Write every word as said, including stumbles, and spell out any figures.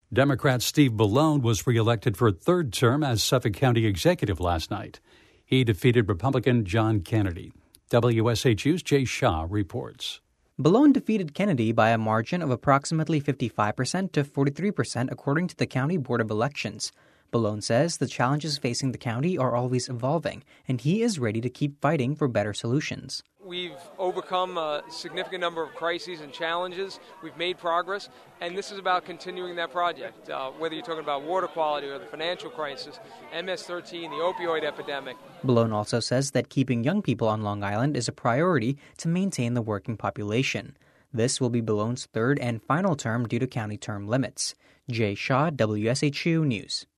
Democrat Steve Bellone was reelected for a third term as Suffolk County Executive last night. He defeated Republican John Kennedy. W S H U's Jay Shah reports. Bellone defeated Kennedy by a margin of approximately fifty-five percent to forty-three percent, according to the County Board of Elections. Bellone says the challenges facing the county are always evolving, and he is ready to keep fighting for better solutions. We've overcome a significant number of crises and challenges. We've made progress, and this is about continuing that project. Uh, whether you're talking about water quality or the financial crisis, M S thirteen, the opioid epidemic. Bellone also says that keeping young people on Long Island is a priority to maintain the working population. This will be Bellone's third and final term due to county term limits. Jay Shah, W S H U News.